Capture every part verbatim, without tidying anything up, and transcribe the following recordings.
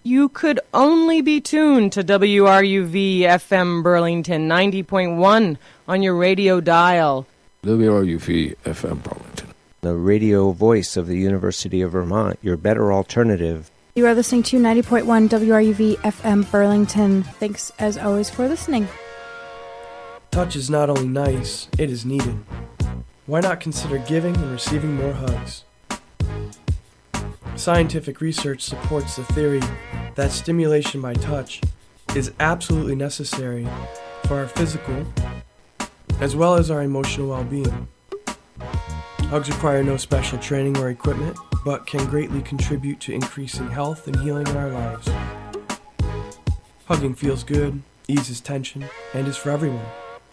You could only be tuned to W R U V F M Burlington ninety point one on your radio dial. W R U V F M Burlington, the radio voice of the University of Vermont, your better alternative. You are listening to ninety point one W R U V F M Burlington. Thanks, as always, for listening. Touch is not only nice, it is needed. Why not consider giving and receiving more hugs? Scientific research supports the theory that stimulation by touch is absolutely necessary for our physical as well as our emotional well-being. Hugs require no special training or equipment, but can greatly contribute to increasing health and healing in our lives. Hugging feels good, eases tension, and is for everyone.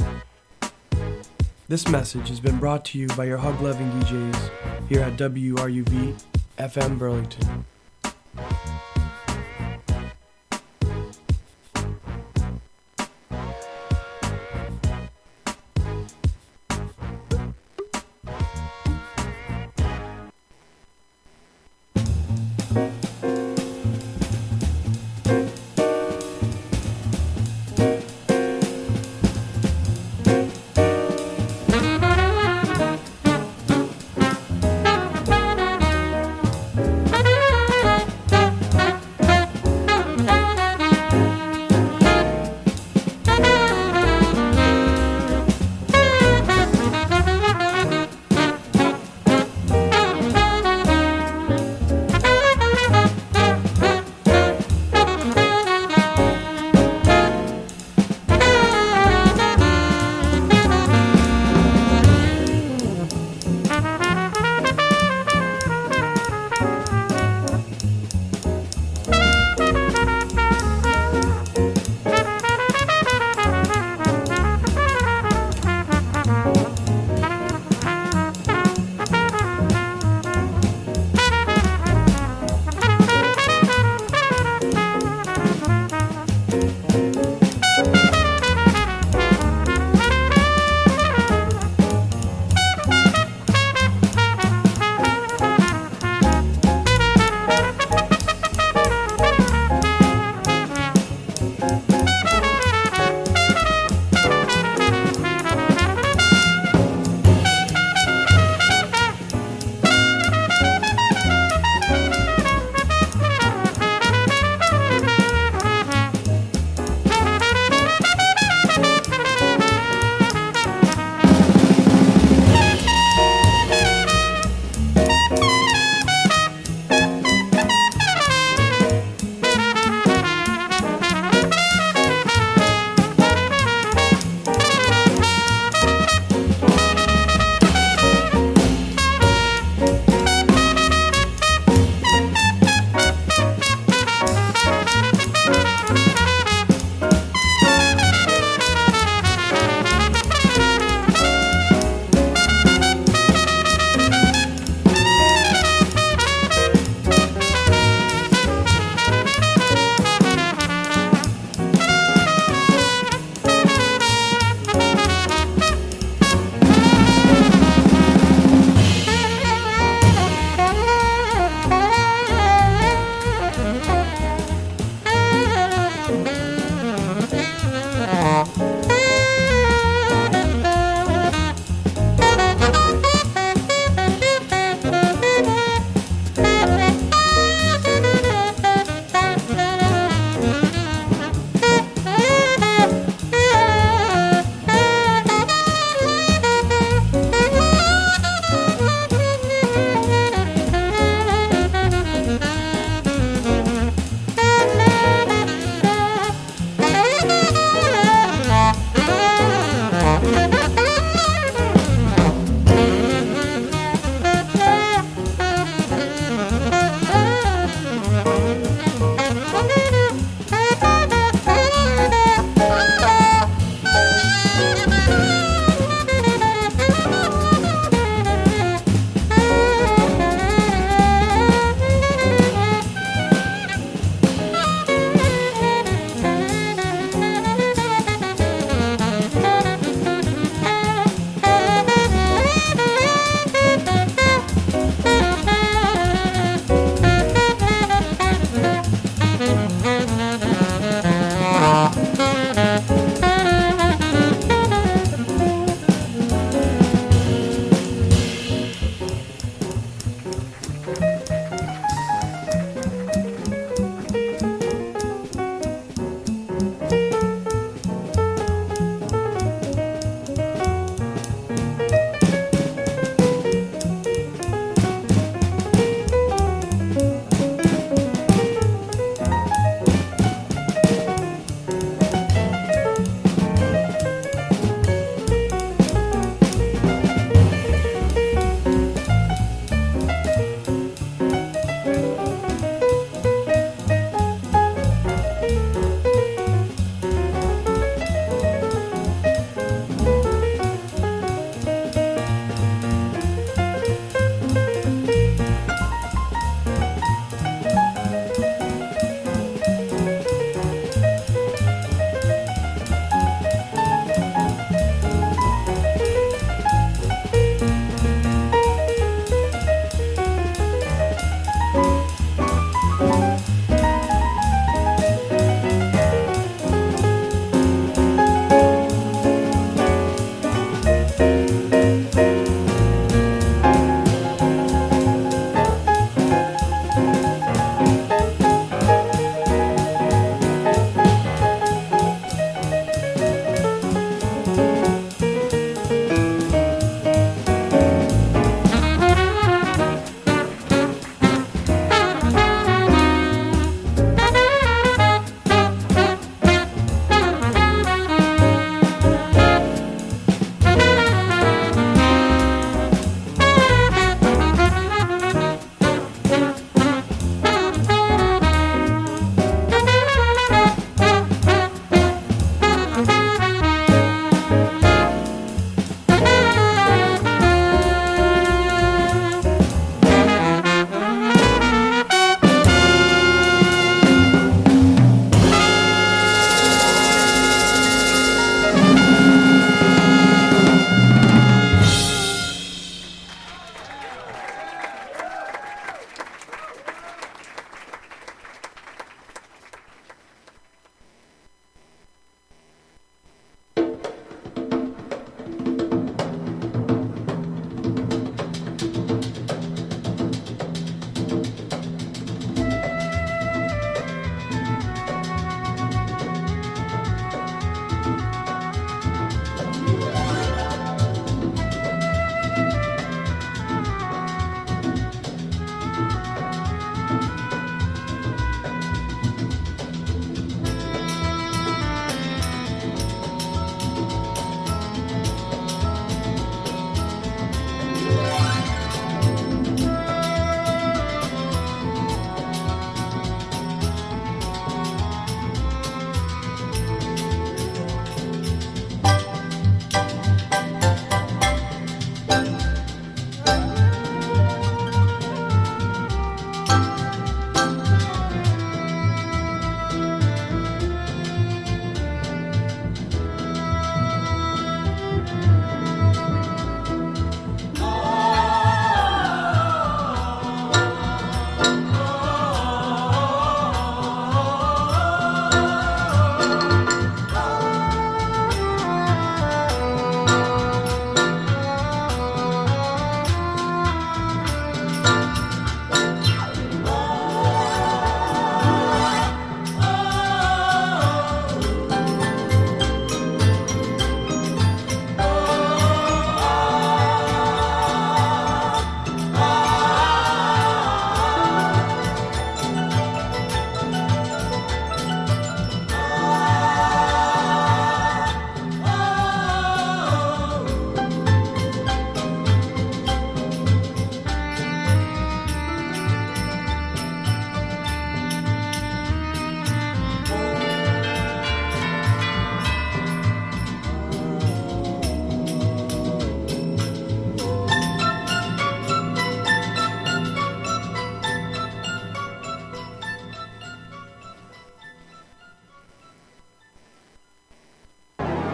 This message has been brought to you by your hug-loving D Js here at W R U V F M Burlington.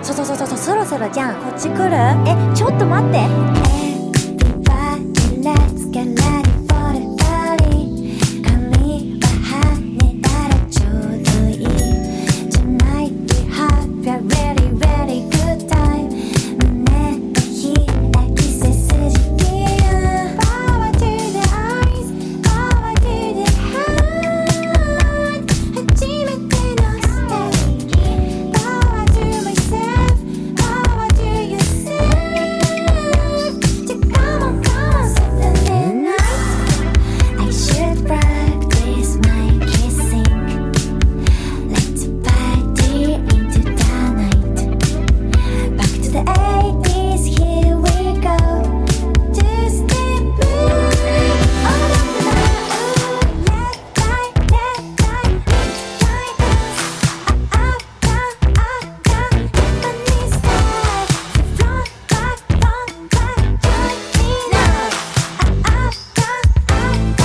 そうそうそうそう、そろそろじゃん。こっち来る？え、ちょっと待って。 Everybody let's get ready for the party 髪は跳ねたらちょうどいい Tonight we have a very very good time 胸を開き背筋切る Power to the eyes Power to the heart 初めてのステージ Power to myself Power to yourself So come on come on Saturday night I should practice my kissing Let's party into the night Back to the eighties, here we go Two step back All of the night Left, right, left, right Right us Up, down, up, down Japanese style Front, back, front, back Join me now Up, down, up,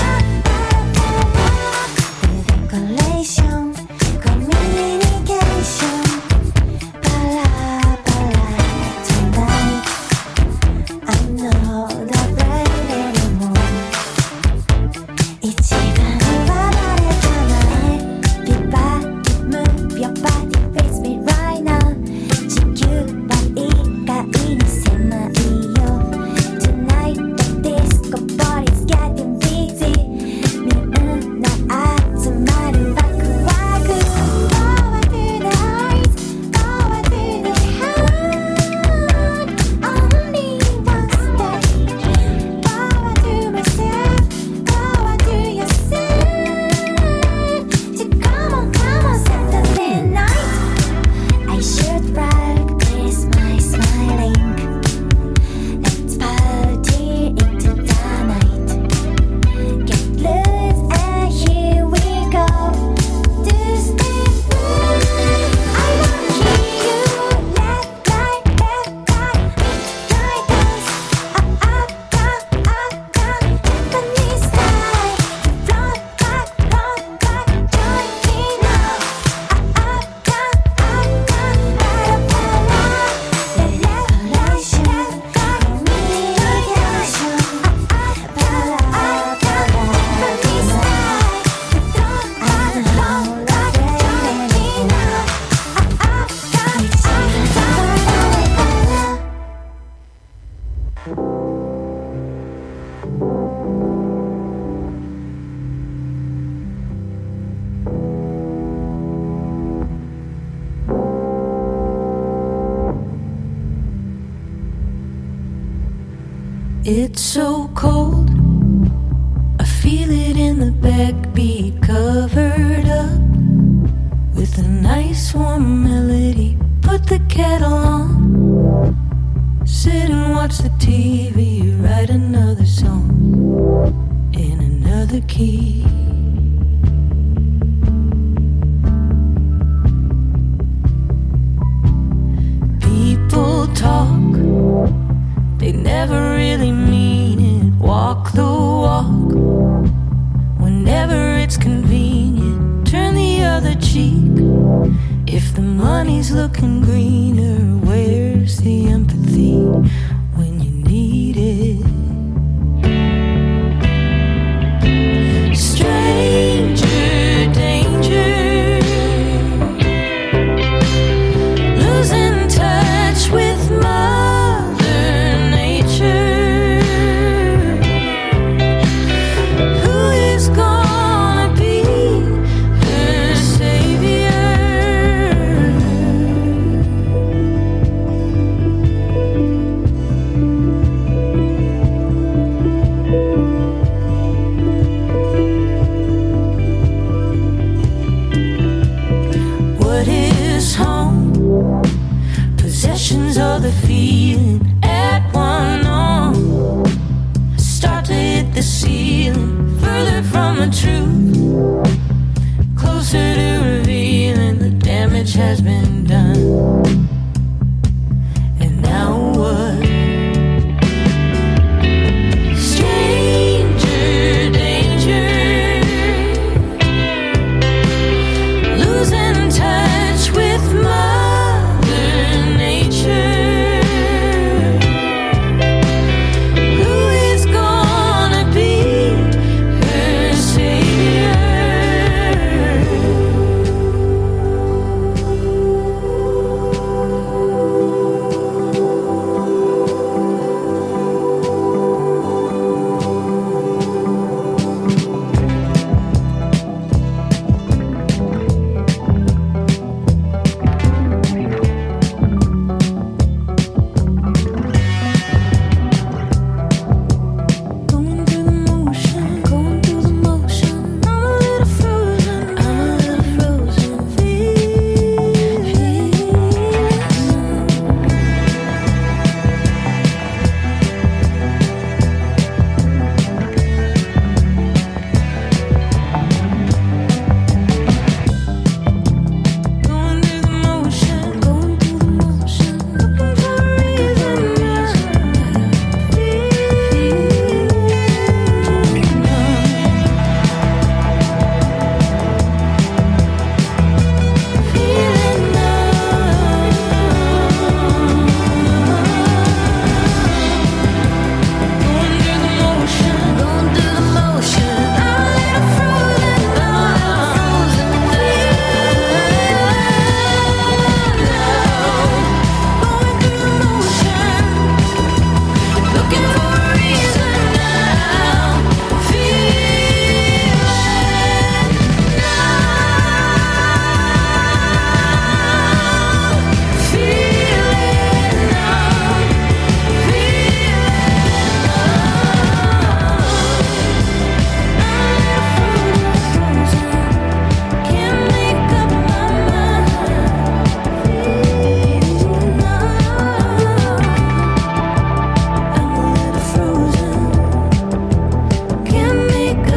down Decoration Communication Bala, bala Tonight I'm not afraid anymore 一番は誰かな Everybody move your body face me right now 地球は意外に狭いよ Tonight the disco party's getting busy みんな集まるワクワク Power to the eyes Power to the heart Only one stage Power to myself Power to yourself So come on come on Saturday night I should practice my smiling Let's party into the night Get loose and here we go Two step back I wanna hear you Left, right, left, right Right us Up, up, down, up, down Japanese style Front, back, front, back Join me now Up, up, down, up, down Bala, bala The revelation Communication Bala, bala Japanese style Front, back, front, back Join me now Up, up, down, up, down Bala, bala It's so cold, I feel it in the backbeat, covered up with a nice warm melody. Put the kettle on, sit and watch the T V, write another song in another key. People talk, they never really mean it. Walk the walk whenever it's convenient. Turn the other cheek if the money's looking greener. Where's the empathy when you need it? Stranger danger, losing touch with Mother Nature. Who is gonna be her savior?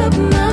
up my